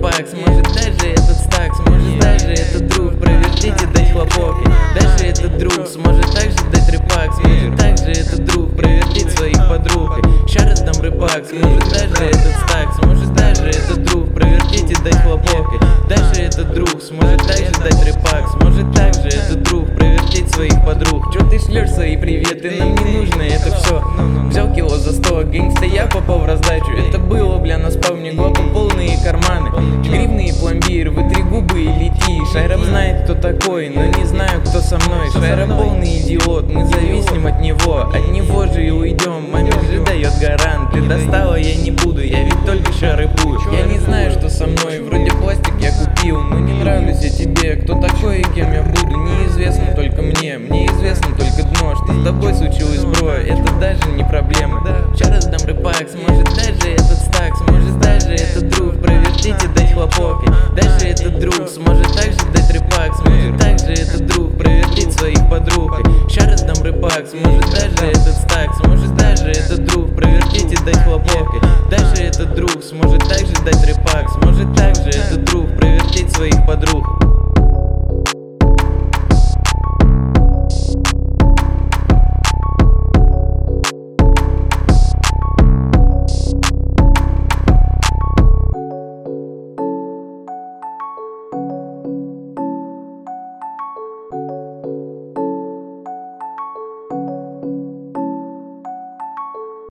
рыбак, сможет даже этот стак, сможет даже этот друг провертить и дать хлопок. И даже этот друг сможет также дать рыбак, сможет также этот друг провертить своих подруг. И ща раз дам рыбак, сможет даже этот стак, сможет даже этот друг провертить и дать хлопок. И даже этот друг сможет также дать рыбак, сможет также этот друг провертить своих подруг. Чё ты шлёшь свои приветы, нам не нужно это все. Взял кило за 100, гангста я попал в раздачу. Это было, бля, на спавне, глупо полные карманы, гривны и пломбир, вытри губы и лети. Шайрап знает, кто такой, но не знаю, кто со мной. Шайрап полный идиот, мы зависнем от него же и уйдем. Маме же дает гарант, ты достала, я не буду, я ведь только что рыбу.